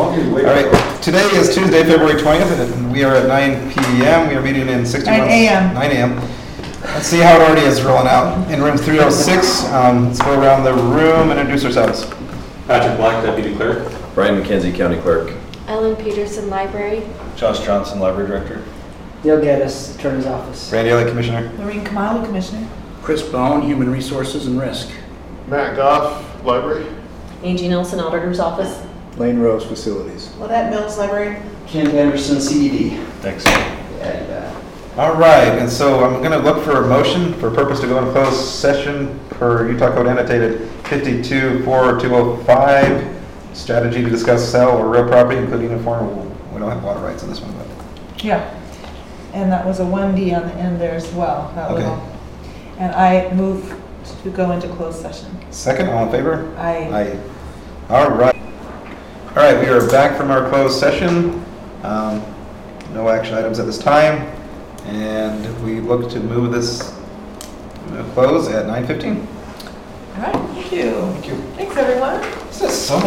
All right, today is Tuesday, February 20th, and we are at 9 p.m. We are meeting in 61... 9 a.m. 9 a.m. Let's see how it already is rolling out. In room 306, let's go around the room and introduce ourselves. Patrick Black, Deputy Clerk. Brian McKenzie, County Clerk. Ellen Peterson, Library. Josh Johnson, Library Director. Dale Geddes, Attorney's Office. Randy Elliott, Commissioner. Maureen Kamali, Commissioner. Chris Bone, Human Resources and Risk. Matt Goff, Library. Angie Nelson, Auditor's Office. Lane Rose, Facilities. Lynette Mills, Library. Kent Anderson, CED. Thanks. All right, and so I'm going to look for a motion for purpose to go into closed session per Utah Code annotated 524205, strategy to discuss sell or real property, including a form of, we don't have water rights on this one, but. Yeah. And that was a 1D on the end there as well. That Okay. little. And I move to go into closed session. Second, all in favor? Aye. Aye. All right. All right, we are back from our closed session. No action items at this time. And we look to move this close at 9:15. All right, thank you. Thank you. Thanks, everyone. This is so much